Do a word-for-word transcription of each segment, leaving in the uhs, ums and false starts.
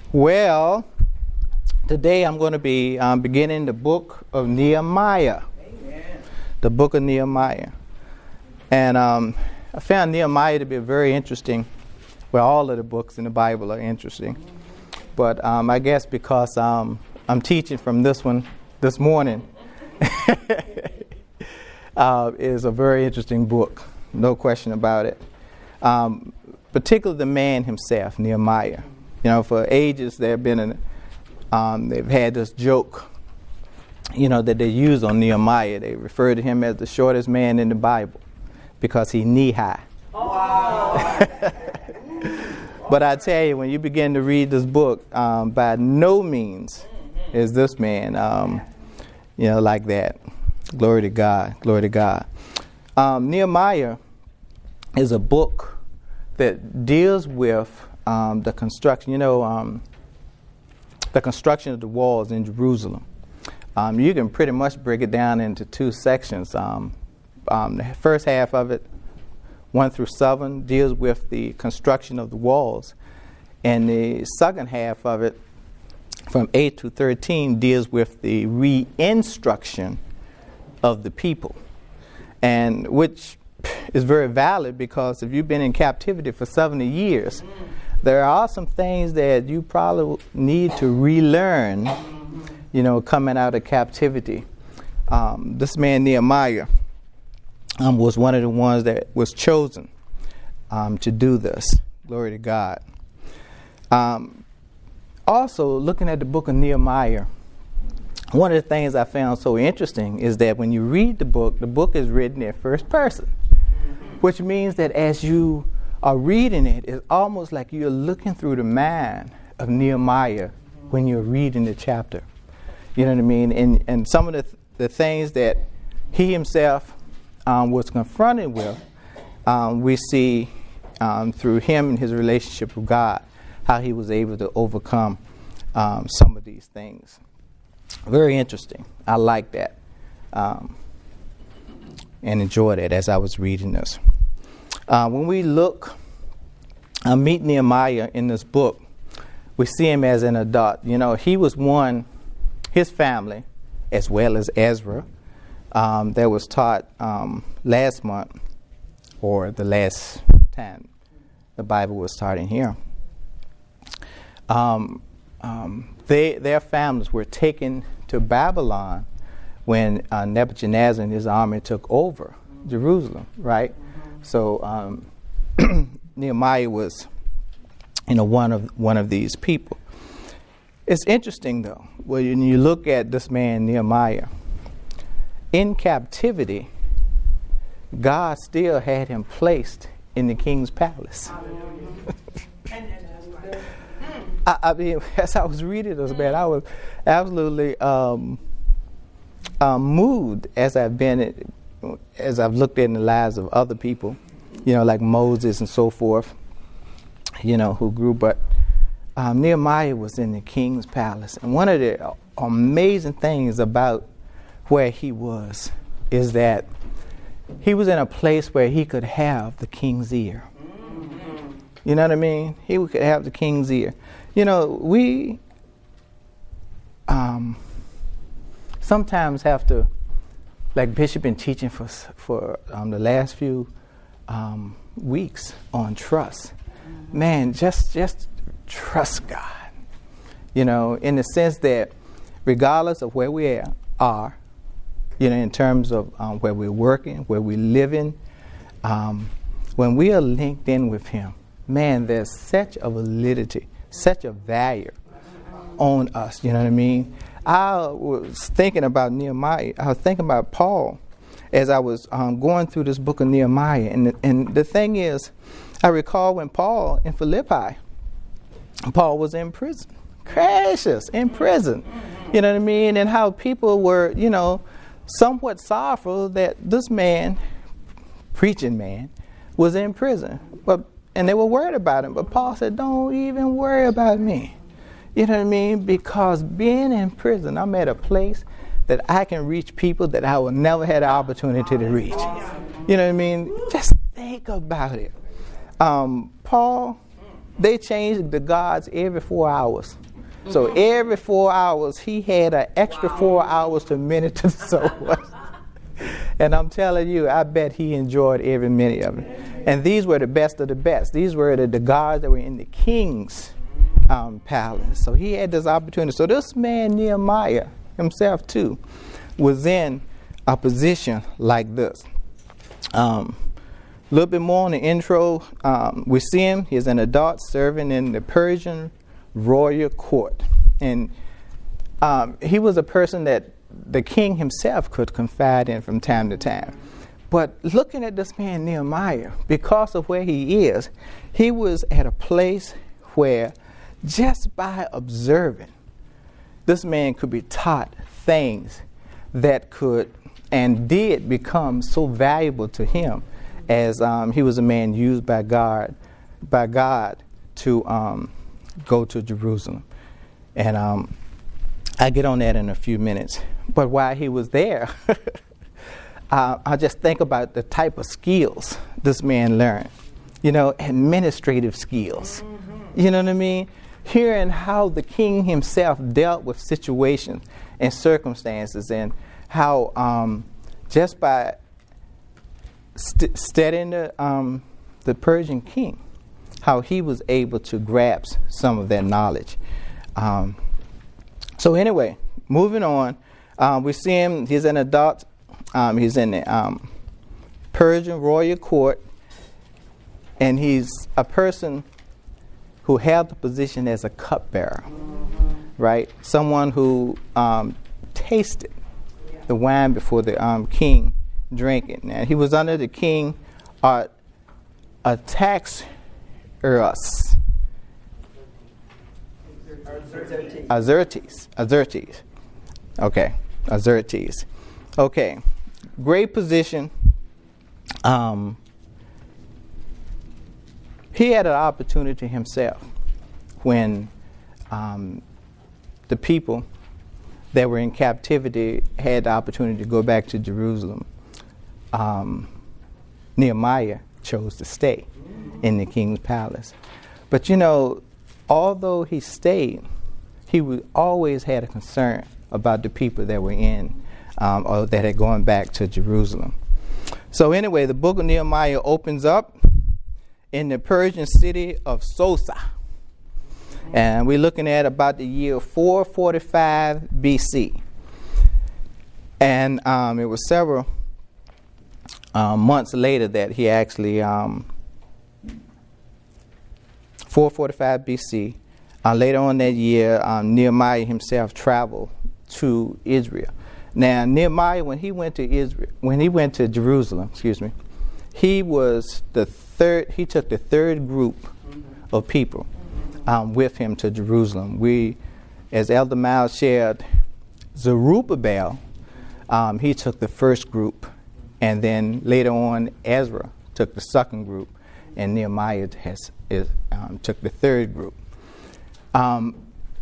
Well, today I'm going to be um, beginning the book of Nehemiah. Amen. The book of Nehemiah. And um, I found Nehemiah to be very interesting. Well, all of the books in the Bible are interesting. But um, I guess because um, I'm teaching from this one this morning, uh, is a very interesting book. No question about it. Um, particularly the man himself, Nehemiah. You know, for ages they've been in, um, they've had this joke, you know, that they use on Nehemiah. They refer to him as the shortest man in the Bible because he knee high. Wow. But I tell you, when you begin to read this book, um, by no means is this man, um, you know, like that. Glory to God. Glory to God. Um, Nehemiah is a book that deals with Um, the construction, you know, um, the construction of the walls in Jerusalem. Um, you can pretty much break it down into two sections. Um, um, the first half of it, one through seven, deals with the construction of the walls. And the second half of it, from eight to thirteen, deals with the re-instruction of the people. And which is very valid because if you've been in captivity for seventy years, there are some things that you probably need to relearn, you know, coming out of captivity. Um, this man Nehemiah um, was one of the ones that was chosen um, to do this. Glory to God. Um, also, looking at the book of Nehemiah, one of the things I found so interesting is that when you read the book, the book is written in first person, which means that as you are reading it, it's almost like you're looking through the mind of Nehemiah when you're reading the chapter. You know what I mean? And and some of the th- the things that he himself um, was confronted with, um, we see um, through him and his relationship with God, how he was able to overcome um, some of these things. Very interesting. I like that um, and enjoyed it as I was reading this. Uh, when we look, uh, meet Nehemiah in this book, we see him as an adult. You know, he was one, his family, as well as Ezra, um, that was taught um, last month, or the last time the Bible was taught in here. Um, um, they, their families were taken to Babylon when uh, Nebuchadnezzar and his army took over Jerusalem, right? So um, Nehemiah was, you know, one of one of these people. It's interesting, though, when you look at this man Nehemiah. In captivity, God still had him placed in the king's palace. I, I mean, as I was reading this, man, I was absolutely um, um, moved as I've been. As I've looked in the lives of other people, you know, like Moses and so forth, you know, who grew. But um, Nehemiah was in the king's palace. And one of the amazing things about where he was is that he was in a place where he could have the king's ear. You know what I mean? He could have the king's ear. You know, we um, sometimes have to, like Bishop been teaching for for um, the last few um, weeks on trust. Mm-hmm. Man, just just trust God. You know, in the sense that regardless of where we are, you know, in terms of um, where we're working, where we're living, um, when we are linked in with Him, man, there's such a validity, such a value on us. You know what I mean? I was thinking about Nehemiah. I was thinking about Paul as I was um, going through this book of Nehemiah. And the, and the thing is, I recall when Paul in Philippi, Paul was in prison, gracious, in prison. You know what I mean? And how people were, you know, somewhat sorrowful that this man, preaching man, was in prison. But and they were worried about him. But Paul said, don't even worry about me. You know what I mean? Because being in prison, I'm at a place that I can reach people that I will never had the opportunity to reach. You know what I mean? Just think about it. Um, Paul they changed the gods every four hours. So every four hours, he had an extra four hours to minister to someone. And I'm telling you, I bet he enjoyed every minute of it. And these were the best of the best. These were the, the gods that were in the king's um, palace. So he had this opportunity. So this man, Nehemiah, himself too, was in a position like this. Um, a little bit more on the intro. Um, we see him. He's an adult serving in the Persian royal court. And um, he was a person that the king himself could confide in from time to time. But looking at this man Nehemiah, because of where he is, he was at a place where just by observing, this man could be taught things that could and did become so valuable to him, as um, he was a man used by God, by God to um, go to Jerusalem. And um, I'll get on that in a few minutes. But while he was there, uh, I just think about the type of skills this man learned. You know, administrative skills. Mm-hmm. You know what I mean? Hearing how the king himself dealt with situations and circumstances, and how um, just by st- studying the, um, the Persian king, how he was able to grasp some of that knowledge. Um, so anyway, moving on. Um, we see him, he's an adult, um, he's in the um, Persian royal court, and he's a person who held the position as a cupbearer, mm-hmm. right? Someone who um, tasted yeah. the wine before the um, king drank it. Now, he was under the king, uh, a tax Eros. Azertes. Azertes. Okay. Azertes. Okay. Great position. Um, he had an opportunity himself when um, the people that were in captivity had the opportunity to go back to Jerusalem. Um, Nehemiah chose to stay in the king's palace. But you know, although he stayed, he would always had a concern about the people that were in, um, or that had gone back to Jerusalem. So anyway, the book of Nehemiah opens up in the Persian city of Susa. And we're looking at about the year four forty-five B C. And um, it was several um, months later that he actually, um, four forty-five B C, uh, later on that year, um, Nehemiah himself traveled to Israel. Now, Nehemiah, when he went to Israel, when he went to Jerusalem, excuse me, he was the third. He took the third group mm-hmm. of people um, with him to Jerusalem. We, as Elder Miles shared, Zerubbabel, um, he took the first group, and then later on, Ezra took the second group, and Nehemiah has is, um, took the third group. Um,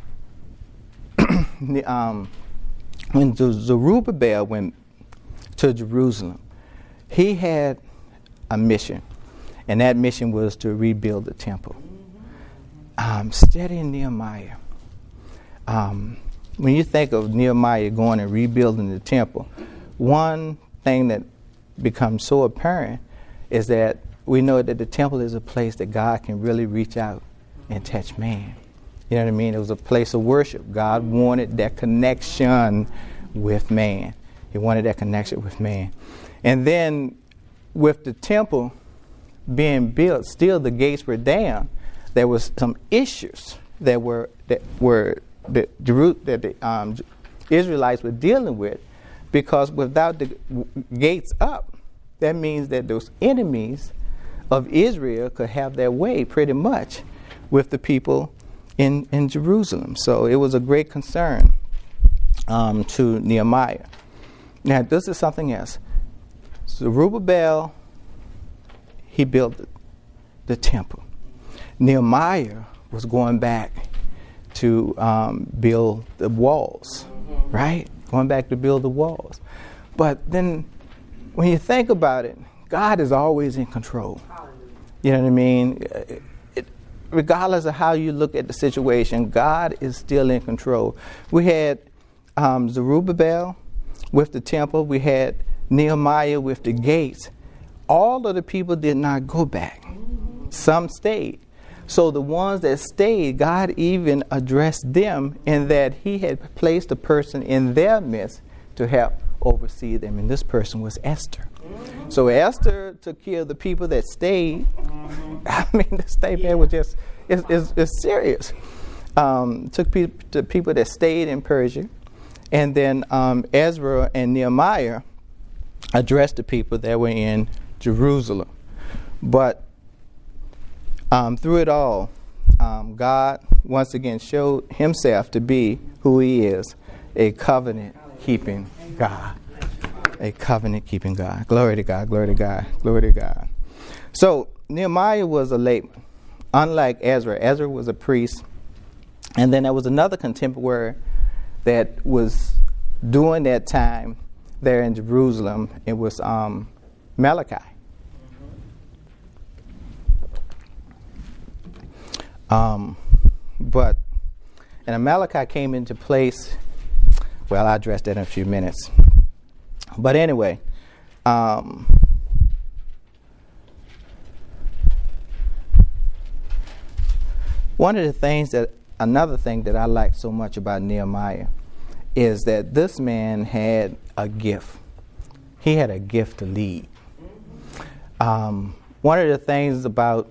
um, when Zerubbabel went to Jerusalem, he had a mission, and that mission was to rebuild the temple. Um, studying Nehemiah, um, when you think of Nehemiah going and rebuilding the temple, one thing that becomes so apparent is that we know that the temple is a place that God can really reach out and touch man. You know what I mean? It was a place of worship. God wanted that connection with man. He wanted that connection with man. And then with the temple being built, still the gates were down. There was some issues that were that were that, Jeru- that the um, Israelites were dealing with, because without the w- gates up, that means that those enemies of Israel could have their way pretty much with the people in, in Jerusalem. So it was a great concern um, to Nehemiah. Now, this is something else. Zerubbabel, he built the, the temple. Nehemiah was going back to um, build the walls, mm-hmm. right? Going back to build the walls. But then when you think about it, God is always in control. You know what I mean? It, it, regardless of how you look at the situation, God is still in control. We had um, Zerubbabel with the temple. We had Nehemiah with the gates. All of the people did not go back. Some stayed. So the ones that stayed, God even addressed them in that he had placed a person in their midst to help oversee them. And this person was Esther. Mm-hmm. So Esther took care of the people that stayed. Mm-hmm. I mean, the stay there was just, it's, it's, it's serious. Um, took pe- the people that stayed in Persia. And then um, Ezra and Nehemiah addressed the people that were in Jerusalem. But um, through it all, um, God once again showed himself to be who he is, a covenant-keeping God. A covenant-keeping God. Glory to God, glory to God, glory to God. So Nehemiah was a layman, unlike Ezra. Ezra was a priest. And then there was another contemporary that was during that time there in Jerusalem. It was um, Malachi. Um, but, and Malachi came into place. Well, I'll address that in a few minutes. But anyway, um, one of the things that, another thing that I like so much about Nehemiah is that this man had a gift. He had a gift to lead. Um, one of the things about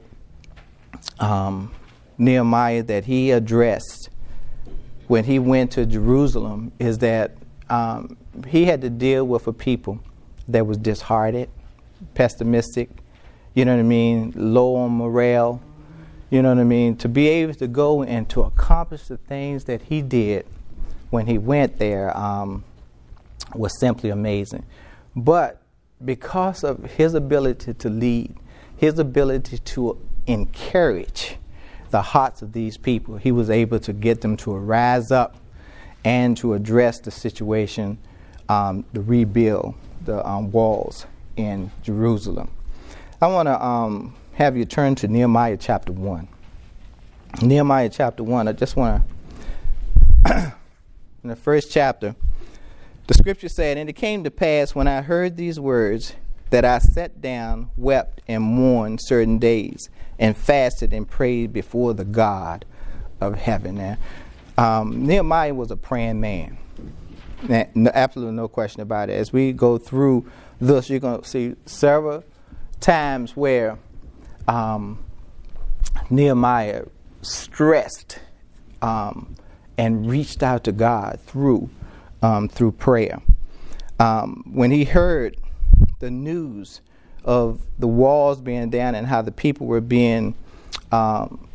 um, Nehemiah that he addressed when he went to Jerusalem is that um, he had to deal with a people that was disheartened, pessimistic, you know what I mean, low on morale, you know what I mean, to be able to go and to accomplish the things that he did when he went there um, was simply amazing. But because of his ability to lead, his ability to encourage the hearts of these people, he was able to get them to rise up and to address the situation, um, to rebuild the um, walls in Jerusalem. I want to um, have you turn to Nehemiah chapter one. Nehemiah chapter one, I just want to, in the first chapter, the scripture said, "And it came to pass when I heard these words that I sat down, wept, and mourned certain days, and fasted and prayed before the God of heaven." Now, um, Nehemiah was a praying man. Now, no, absolutely no question about it. As we go through this, you're going to see several times where um, Nehemiah stressed um, and reached out to God through um, through prayer. Um, when he heard the news of the walls being down and how the people were being um,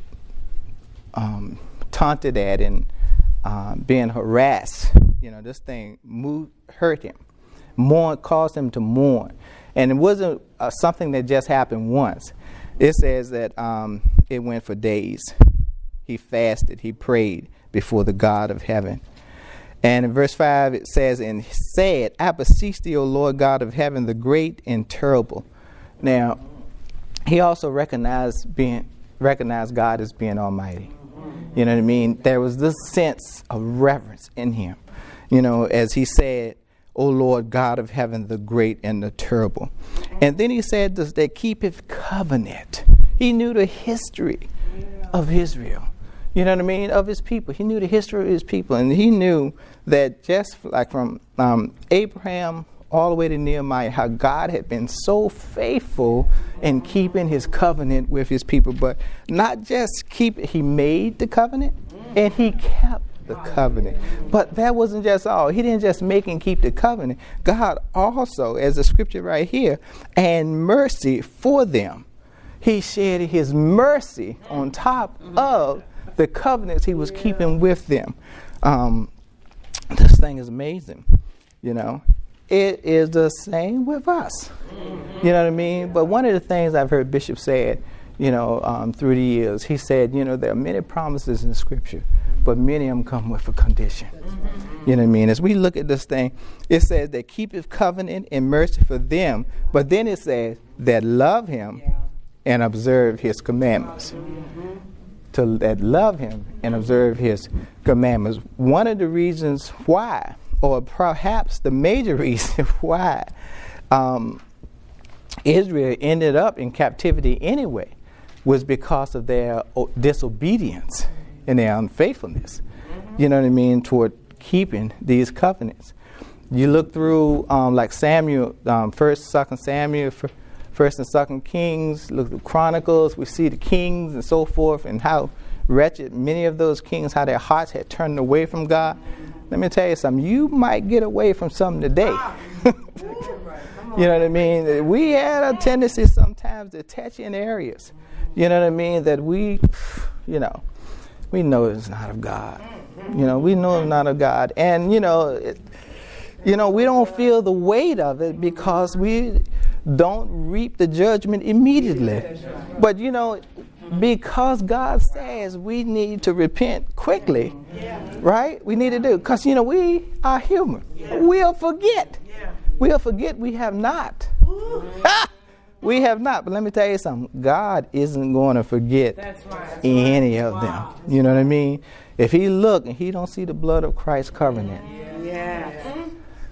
um, taunted at and uh, being harassed, you know, this thing moved, hurt him. Mourn caused him to mourn. And it wasn't uh, something that just happened once. It says that um, it went for days. He fasted, he prayed before the God of heaven. And in verse five it says, "And said, I beseech thee, O Lord God of heaven, the great and terrible." Now, he also recognized being recognized God as being almighty. You know what I mean? There was this sense of reverence in him. You know, as he said, "O Lord God of heaven, the great and the terrible." And then he said this, that keepeth covenant. He knew the history of Israel. You know what I mean? Of his people. He knew the history of his people. And he knew that just like from um, Abraham all the way to Nehemiah, how God had been so faithful in keeping his covenant with his people. But not just keep it, he made the covenant and he kept the covenant. But that wasn't just all. He didn't just make and keep the covenant. God also, as the scripture right here, and mercy for them. He shed his mercy on top of the covenants he was keeping with them. Um, this thing is amazing, you know. It is the same with us. You know what I mean? But one of the things I've heard Bishop said, you know, um, through the years, he said, you know, there are many promises in Scripture, but many of them come with a condition. You know what I mean? As we look at this thing, it says that keepeth covenant and mercy for them, but then it says that love him and observe his commandments. to that love him and observe his commandments. One of the reasons why, or perhaps the major reason why, um, Israel ended up in captivity anyway, was because of their disobedience and their unfaithfulness. You know what I mean? Toward keeping these covenants. You look through um, like Samuel, um, First, Second Samuel, First and Second Kings. Look at Chronicles. We see the kings and so forth, and how wretched many of those kings, how their hearts had turned away from God. Let me tell you something. You might get away from something today. You know what I mean? We had a tendency sometimes to touch in areas. You know what I mean? That we, you know, we know it's not of God. You know, we know it's not of God. And, you know, it, you know, we don't feel the weight of it because we don't reap the judgment immediately. But, you know, because God says we need to repent quickly, right? We need to do. Because, you know, we are human. We'll forget. We'll forget we have not. We have not. But let me tell you something. God isn't going to forget That's right. That's any right. of wow. them. You know what I mean? If he look and he don't see the blood of Christ covering it. Yeah.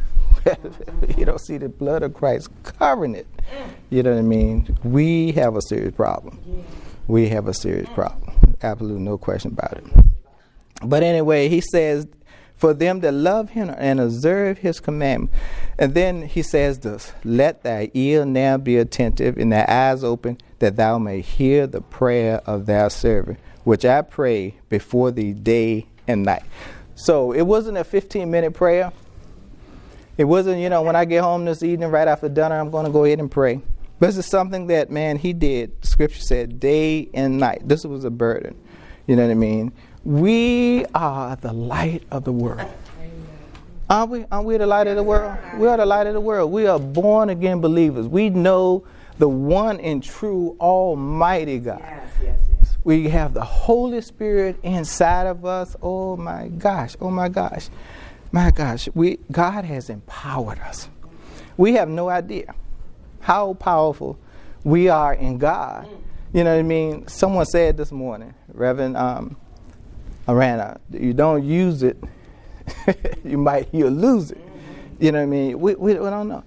You don't see the blood of Christ covering it. You know what I mean? We have a serious problem. We have a serious problem. Absolutely no question about it. But anyway, he says, for them that love him and observe his commandments. And then he says this, let thy ear now be attentive and thy eyes open, that thou may hear the prayer of thy servant, which I pray before thee day and night. So it wasn't a fifteen minute prayer. It wasn't, you know, when I get home this evening, right after dinner, I'm going to go ahead and pray. But this is something that, man, he did. Scripture said day and night. This was a burden. You know what I mean? We are the light of the world. Aren't we? Aren't we the light of the world? We are the light of the world. We are born again believers. We know the one and true Almighty God. Yes, yes, yes. We have the Holy Spirit inside of us. Oh my gosh. Oh my gosh. My gosh. We God has empowered us. We have no idea how powerful we are in God. You know what I mean? Someone said this morning, Reverend um, Arana, you don't use it, you might you'll lose it. You know what I mean? We, we, we don't know.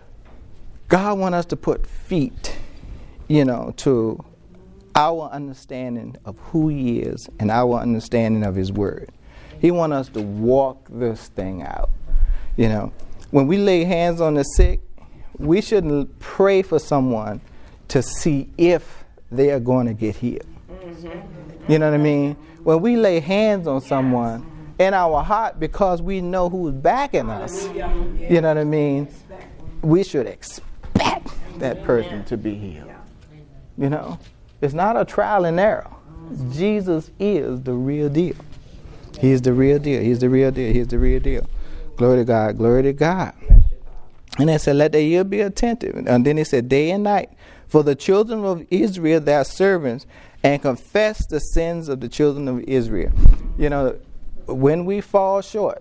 God wants us to put feet, you know, to our understanding of who he is and our understanding of his word. He wants us to walk this thing out. You know, when we lay hands on the sick, we shouldn't pray for someone to see if they are going to get healed. Mm-hmm. You know what I mean? When we lay hands on someone in our heart, because we know who's backing us, you know what I mean? We should expect that person to be healed. You know? It's not a trial and error. Jesus is the real deal. He's the real deal. He's the real deal. He's the real deal. Glory to God. Glory to God. And they said, let their ear be attentive. And then he said, day and night, for the children of Israel, their servants, and confess the sins of the children of Israel. You know, when we fall short,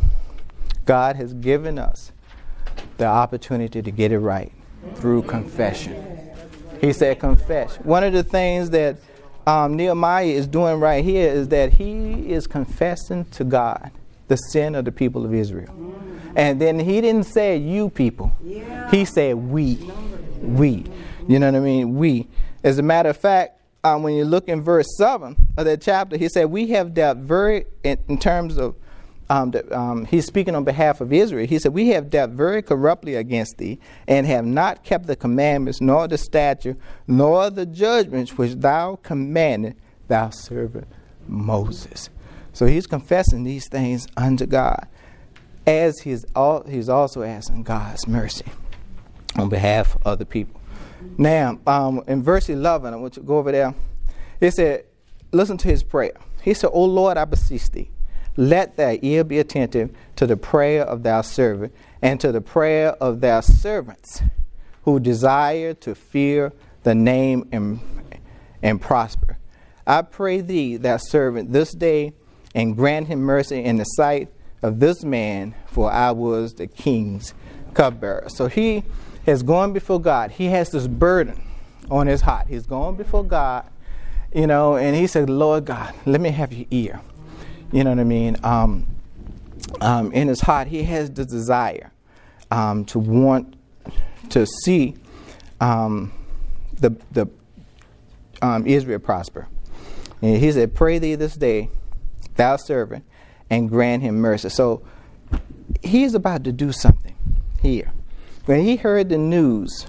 God has given us the opportunity to get it right through confession. He said confess. One of the things that um, Nehemiah is doing right here is that he is confessing to God the sin of the people of Israel. And then he didn't say you people. He said we. We. You know what I mean? We. As a matter of fact, um, when you look in verse seven of that chapter, he said we have dealt very, in, in terms of, um, the, um, he's speaking on behalf of Israel. He said we have dealt very corruptly against thee, and have not kept the commandments, nor the statute, nor the judgments which thou commanded thy servant Moses. So he's confessing these things unto God, as he's, all, he's also asking God's mercy on behalf of the people. Now, um, in verse eleven, I want you to go over there. He said, listen to his prayer. He said, O Lord, I beseech thee, let thy ear be attentive to the prayer of thy servant, and to the prayer of thy servants who desire to fear the name and, and prosper. I pray thee, thy servant, this day, and grant him mercy in the sight of this man, for I was the king's cupbearer. So he has gone before God. He has this burden on his heart. He's gone before God, You know, and he said, Lord God, let me have your ear. You know what I mean? Um, um, in his heart, he has the desire um, to want to see um, the, the um, Israel prosper. And he said, pray thee this day, thou servant, and grant him mercy. So he's about to do something here. When he heard the news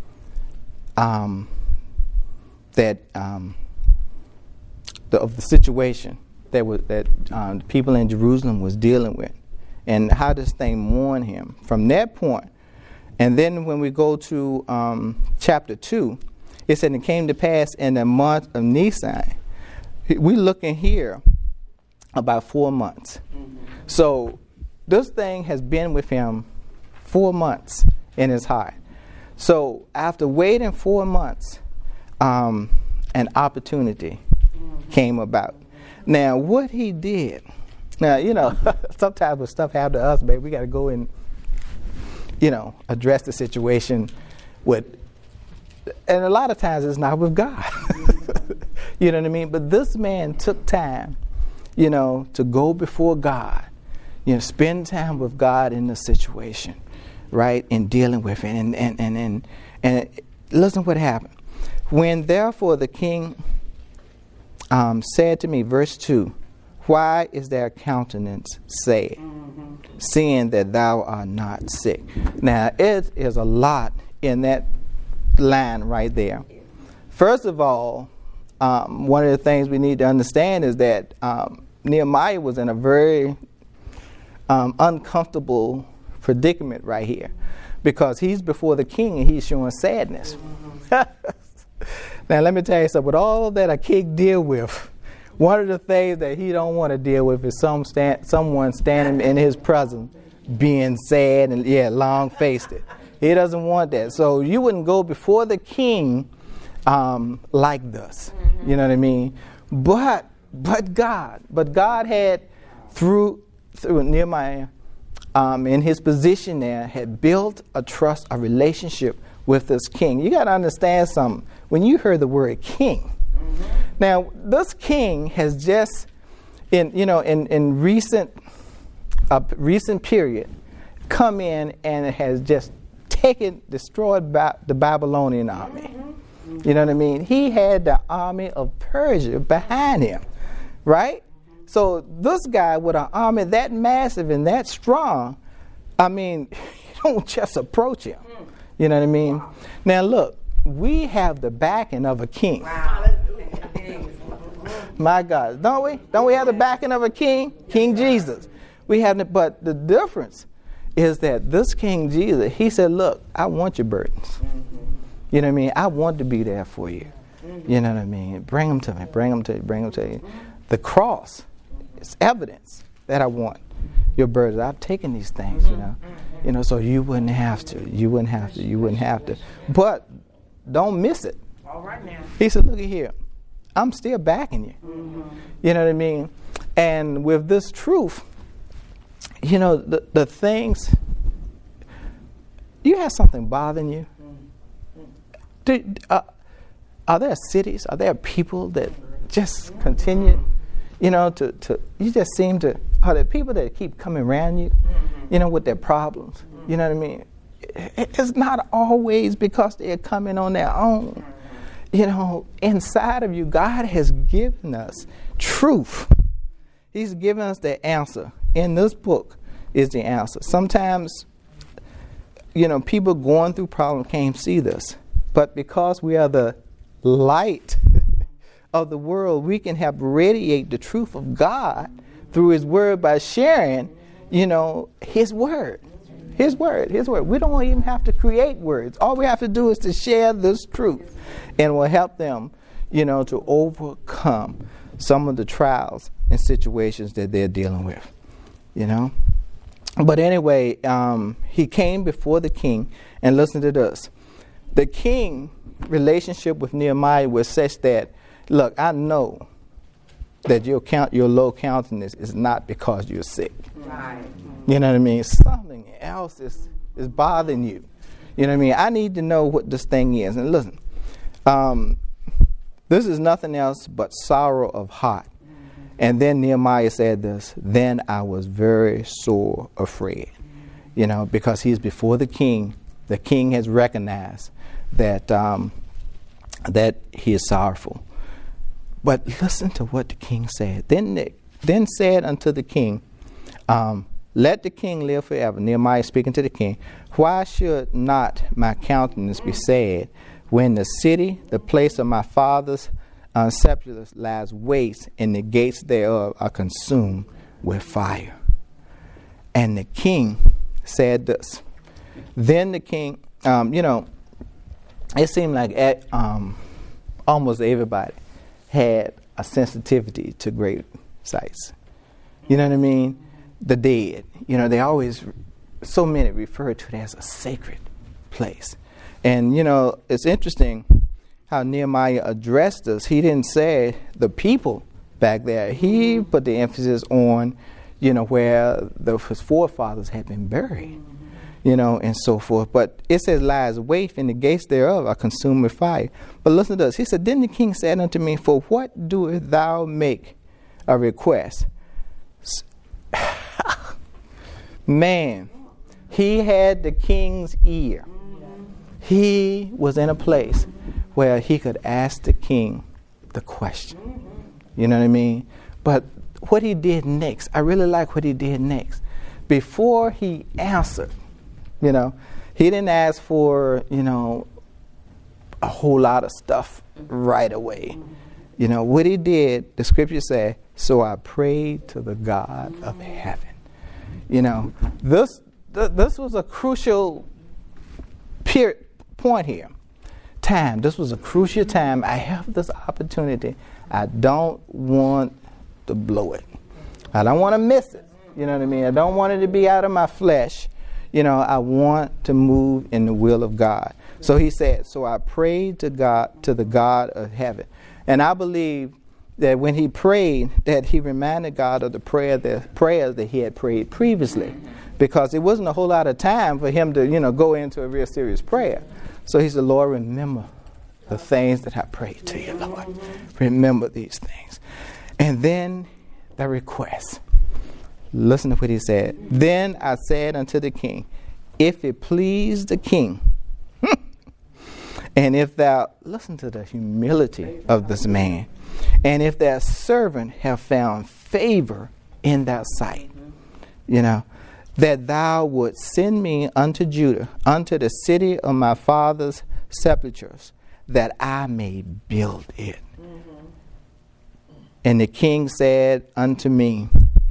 um, that um, the, of the situation that was that um, the people in Jerusalem was dealing with, and how this thing mourned him from that point. And then when we go to um, chapter two, it said, it came to pass in the month of Nisan. We looking here about four months. Mm-hmm. So this thing has been with him four months in his heart. So after waiting four months, um, an opportunity mm-hmm. came about. Mm-hmm. Now, what he did, now, you know, sometimes when stuff happens to us, baby, we got to go and, you know, address the situation with, and a lot of times it's not with God. You know what I mean? But this man took time, you know, to go before God, you know, spend time with God in the situation, right, in dealing with it. And, and, and, and, and listen what happened. When therefore the king um, said to me, verse two, why is their countenance sad, mm-hmm. seeing that thou art not sick? Now, it is a lot in that line right there. First of all, um, one of the things we need to understand is that um, Nehemiah was in a very um, uncomfortable predicament right here, because he's before the king and he's showing sadness. Mm-hmm. Now, let me tell you something. With all that a king deal with, one of the things that he don't want to deal with is some stand, someone standing in his presence being sad and, yeah, long-faced. He doesn't want that. So you wouldn't go before the king um, like this. Mm-hmm. You know what I mean? But but God, but God had through through Nehemiah, um, in his position there, had built a trust, a relationship with this king. You got to understand something. When you heard the word king, mm-hmm. now this king has just in you know in in recent uh, recent period come in and has just taken destroyed ba- the Babylonian army. Mm-hmm. You know what I mean? He had the army of Persia behind him, right? Mm-hmm. So this guy with an army that massive and that strong, I mean, you don't just approach him. Mm. You know what I mean? Wow. Now look, we have the backing of a king. Wow. My God, don't we? Don't we have the backing of a king? King Jesus. We have it, but the difference is that this King Jesus, he said, look, I want your burdens. Mm-hmm. You know what I mean? I want to be there for you. Mm-hmm. You know what I mean? Bring them to me. Bring them to you. Bring them to you. Mm-hmm. The cross is evidence that I want your burdens. I've taken these things, mm-hmm. you know. Mm-hmm. You know, so you wouldn't have to. You wouldn't have to. You wouldn't have to. But don't miss it. All right now. He said, look at here. I'm still backing you. Mm-hmm. You know what I mean? And with this truth, you know, the, the things, you have something bothering you. Do, uh, are there cities, are there people that just continue, you know, to, to you just seem to, are there people that keep coming around you, you know, with their problems? You know what I mean? It's not always because they're coming on their own. You know, inside of you, God has given us truth. He's given us the answer. In this book is the answer. Sometimes, you know, people going through problems can't see this. But because we are the light of the world, we can help radiate the truth of God through his word by sharing, you know, his word. His word, his word. We don't even have to create words. All we have to do is to share this truth, and we'll help them, you know, to overcome some of the trials and situations that they're dealing with, you know. But anyway, um, he came before the king, and listen to this. The king relationship with Nehemiah was such that, look, I know that your count, your low countenance is not because you're sick. Right. You know what I mean? Something else is, is bothering you. You know what I mean? I need to know what this thing is. And listen, um, This is nothing else but sorrow of heart. Mm-hmm. And then Nehemiah said this, then I was very sore afraid. Mm-hmm. You know, because he's before the king. The king has recognized that um, that he is sorrowful. But listen to what the king said. Then, the, then said unto the king, um, let the king live forever. Nehemiah speaking to the king. Why should not my countenance be sad when the city, the place of my father's uh, sepulchre, lies waste, and the gates thereof are consumed with fire? And the king said this. Then the king, um, you know, it seemed like at, um, almost everybody had a sensitivity to grave sites. You know what I mean? The dead. You know, they always, so many refer to it as a sacred place. And, you know, it's interesting how Nehemiah addressed us. He didn't say the people back there. He put the emphasis on, you know, where the, his forefathers had been buried, you know, and so forth. But it says, lies waste, and the gates thereof are consumed with fire. But listen to this. He said, then the king said unto me, for what doest thou make a request? Man, he had the king's ear. He was in a place where he could ask the king the question. You know what I mean? But what he did next, I really like what he did next. Before he answered, you know, he didn't ask for, you know, a whole lot of stuff right away. You know, what he did, the scripture said, so I prayed to the God of heaven. You know, this th- this was a crucial period, point here. Time. This was a crucial time. I have this opportunity. I don't want to blow it. I don't want to miss it. You know what I mean? I don't want it to be out of my flesh. You know, I want to move in the will of God. So he said, so I prayed to God, to the God of heaven. And I believe that when he prayed, that he reminded God of the prayer, the prayers that he had prayed previously, because it wasn't a whole lot of time for him to, you know, go into a real serious prayer. So he said, Lord, remember the things that I prayed to you, Lord. Remember these things. And then the request. Listen to what he said. Then I said unto the king, if it please the king, and if thou, listen to the humility of this man, and if that servant have found favor in thy sight, you know, that thou would send me unto Judah, unto the city of my father's sepulchres, that I may build it. Mm-hmm. And the king said unto me,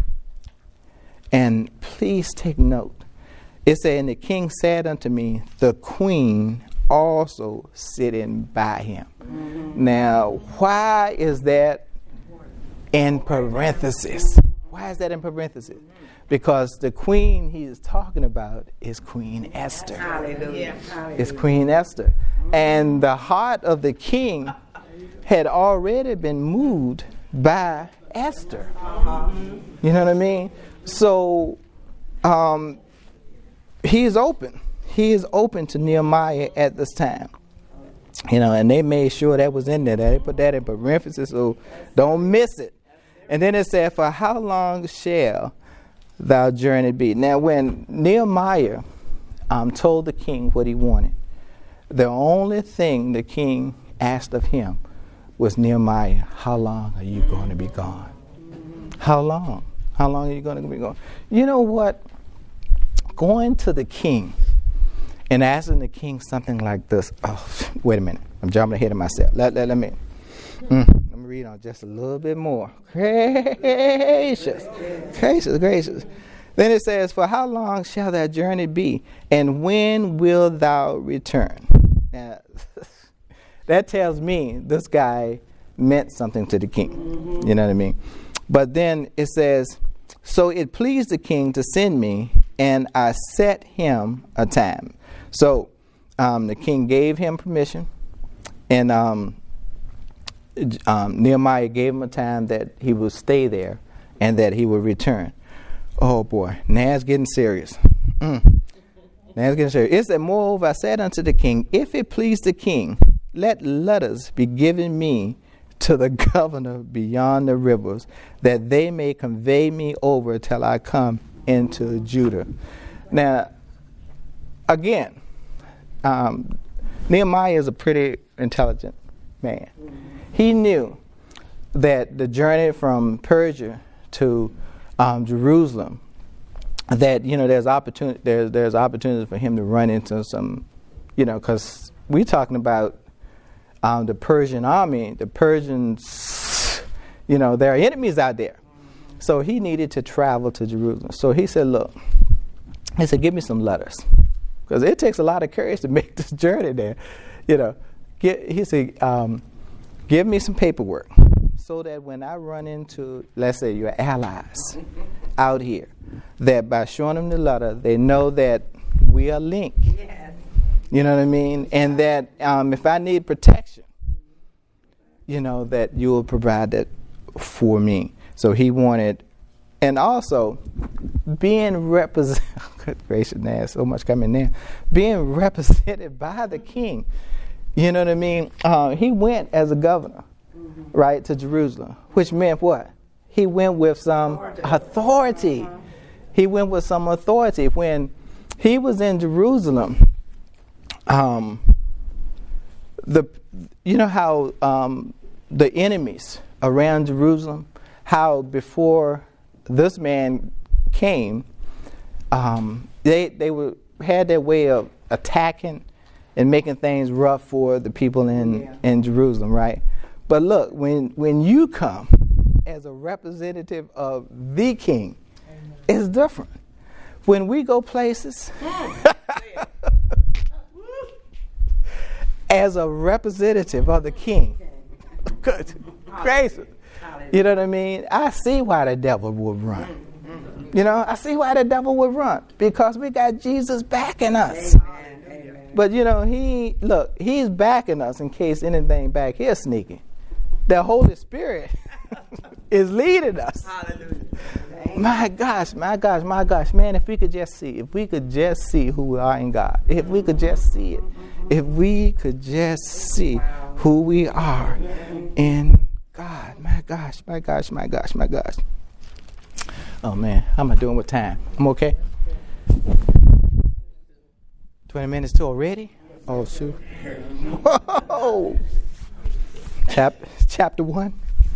and please take note, it said, and the king said unto me, the queen also sitting by him. Mm-hmm. Now, why is that in parenthesis? Why is that in parenthesis? Because the queen he is talking about is Queen Esther. Hallelujah. It's Queen Esther. And the heart of the king had already been moved by Esther. Uh-huh. You know what I mean? So um, he is open. He is open to Nehemiah at this time. You know, and they made sure that was in there. They put that in parenthesis, so don't miss it. And then it said, for how long shall thy journey be? Now, when Nehemiah um, told the king what he wanted, the only thing the king asked of him was, Nehemiah, how long are you going to be gone? How long? How long are you going to be gone? You know what? Going to the king and asking the king something like this. Oh, wait a minute. I'm jumping ahead of myself. Let, let, let me mm, let me read on just a little bit more. Gracious. Gracious, gracious. Then it says, for how long shall that journey be? And when will thou return? Now, that tells me this guy meant something to the king. Mm-hmm. You know what I mean? But then it says, so it pleased the king to send me, and I set him a time. So um, the king gave him permission, and um, um, Nehemiah gave him a time that he would stay there and that he would return. Oh boy, now it's getting serious. Mm. Now it's getting serious. It said, moreover, I said unto the king, if it please the king, let letters be given me to the governor beyond the rivers, that they may convey me over till I come into Judah. Now, again, um, Nehemiah is a pretty intelligent man. He knew that the journey from Persia to um, Jerusalem, that, you know, there's opportunity, there's, there's opportunity for him to run into some, you know, because we're talking about um, the Persian army, the Persians, you know, there are enemies out there. So he needed to travel to Jerusalem. So he said, look, he said, give me some letters. Because it takes a lot of courage to make this journey there. You know, get, he said, um, give me some paperwork so that when I run into, let's say, your allies out here, that by showing them the letter, they know that we are linked. Yes. You know what I mean? And that um, if I need protection, you know, that you will provide that for me. So he wanted, and also being represented, good gracious, man, so much coming there, being represented by the king. You know what I mean? Uh, he went as a governor, mm-hmm. right, to Jerusalem, which meant what? He went with some authority. authority. Uh-huh. He went with some authority. When he was in Jerusalem, um, the you know how um, the enemies around Jerusalem, how before this man came, um, they they were had their way of attacking and making things rough for the people in, yeah. in Jerusalem, right? But look, when when you come as a representative of the king, Amen. It's different. When we go places, as a representative of the king, good gracious, you know what I mean? I see why the devil would run. You know, I see why the devil would run, because we got Jesus backing us. Amen. But you know, he look, he's backing us in case anything back here is sneaking. The Holy Spirit is leading us. Hallelujah. My gosh, my gosh, my gosh, man, if we could just see, if we could just see who we are in God, if we could just see it, if we could just see who we are in God, my gosh, my gosh, my gosh, my gosh. Oh man, how am I doing with time? I'm okay? twenty minutes to already? Oh, shoot. Whoa! Chap- chapter one.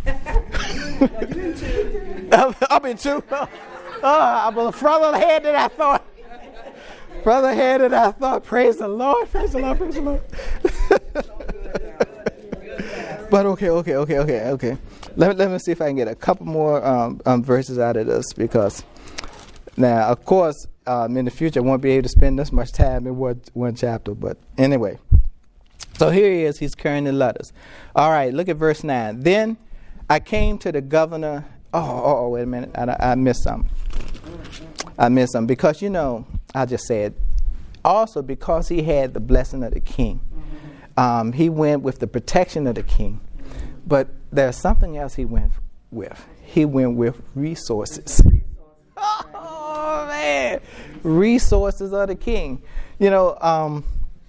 I'm in two. Oh, I'm a further ahead than I thought. Further ahead than I thought. Praise the Lord. Praise the Lord. Praise the Lord. But okay, okay, okay, okay, okay. Let, let me see if I can get a couple more um, um, verses out of this, because now, of course, um, in the future, I won't be able to spend this much time in one, one chapter. But anyway, so here he is. He's carrying the letters. All right, look at verse nine. Then I came to the governor. Oh, oh, oh wait a minute. I, I missed something. I missed something. Because, you know, I just said, also because he had the blessing of the king, um, he went with the protection of the king. But there's something else he went with. He went with resources. Oh, man. Resources of the king. You know, um,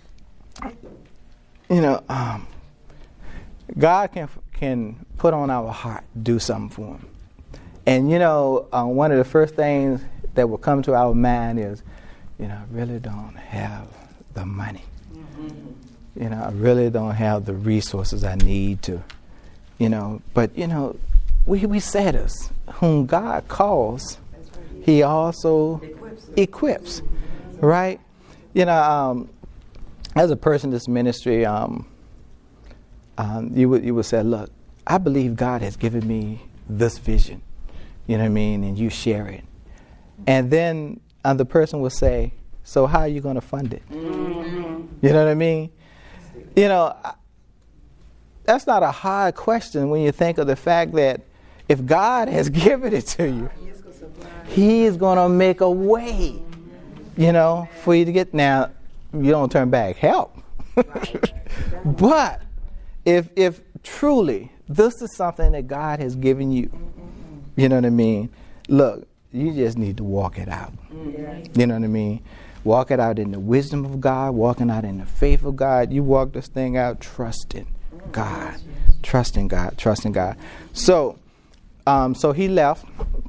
you know, um, God can can put on our heart, do something for him. And, you know, uh, one of the first things that will come to our mind is, you know, I really don't have the money. Mm-hmm. You know, I really don't have the resources I need to, you know. But, you know, we, we said this, whom God calls, he also equips, equips right? You know, um, as a person in this ministry, um, um, you would you would say, look, I believe God has given me this vision, you know what I mean, and you share it. And then uh, the person will say, so how are you going to fund it? Mm-hmm. You know what I mean? You know, I, that's not a hard question when you think of the fact that if God has given it to you, he is going to make a way, you know, for you to get. Now, you don't turn back help. But if if truly this is something that God has given you, you know what I mean? Look, you just need to walk it out. You know what I mean? Walk it out in the wisdom of God, walking out in the faith of God. You walk this thing out trusting God Trusting God, trusting God. So, um, so he left.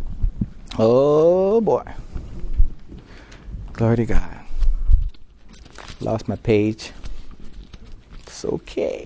Oh boy. Glory to God. Lost my page. It's okay.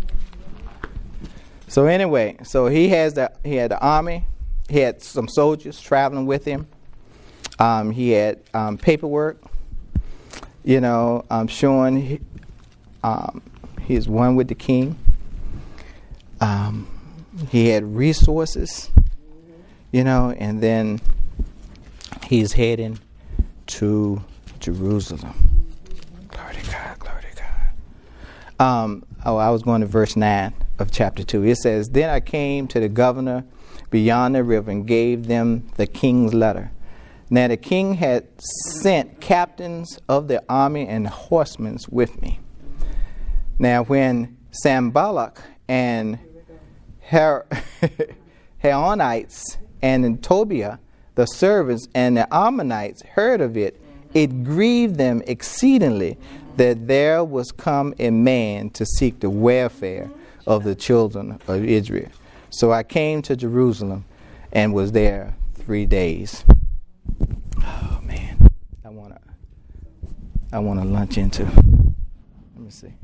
So anyway, so he has the he had the army. He had some soldiers traveling with him. Um, he had um, paperwork, you know, um, showing he, um, he's one with the king. Um, he had resources, you know, and then he's heading to Jerusalem. Glory to God, glory to God. Um, oh, I was going to verse nine of chapter two. It says, "Then I came to the governor beyond the river and gave them the king's letter. Now the king had sent captains of the army and horsemen with me. Now when Sanballat and Her- Haonites and Tobiah, the servants, and the Ammonites heard of it, it grieved them exceedingly that there was come a man to seek the welfare of the children of Israel. So I came to Jerusalem and was there three days." Oh man, I wanna, I wanna lunch into. Let me see.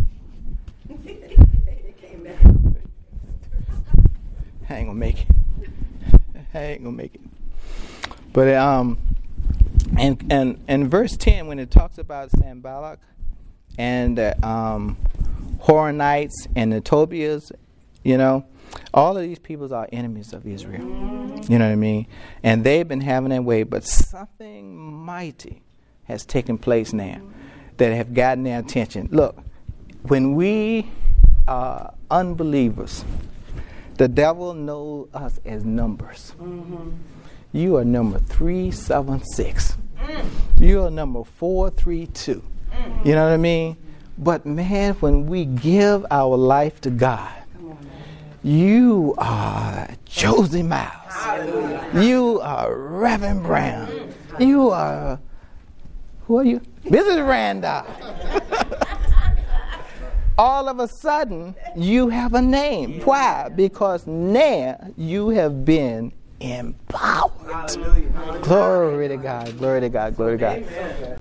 I ain't gonna make it. I ain't gonna make it. But um, and and and verse ten, when it talks about Sanballat and the um, Horonites and the Tobias, you know, all of these peoples are enemies of Israel. You know what I mean? And they've been having their way, but something mighty has taken place now that have gotten their attention. Look, when we are unbelievers, the devil knows us as numbers. Mm-hmm. You are number three seven six. Mm. You are number four three two. Mm-hmm. You know what I mean? But man, when we give our life to God, you are Josie Miles. Hallelujah. You are Reverend Brown. You are, who are you? Missus Randolph. All of a sudden, you have a name. Why? Because now you have been empowered. Hallelujah. Glory to God, glory to God, glory to God. Amen.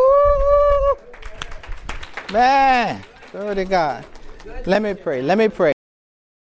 Woo! Man, glory to God. Let me pray, let me pray.